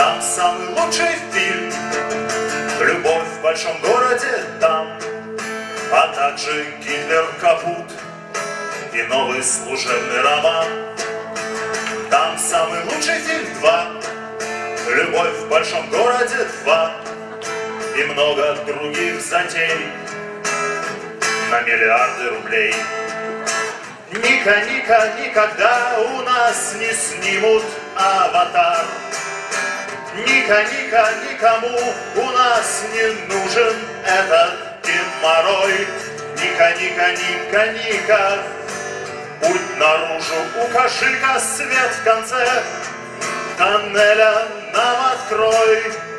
Там самый лучший фильм «Любовь в большом городе» там, а также Гитлер, Капут и новый служебный роман. Там самый лучший фильм 2 «Любовь в большом городе 2» и много других затей на миллиарды рублей. Ника, никогда у нас не снимут «Аватар». Ника, никому у нас не нужен этот геморрой. Ника, путь наружу, укажи-ка свет в конце тоннеля нам открой.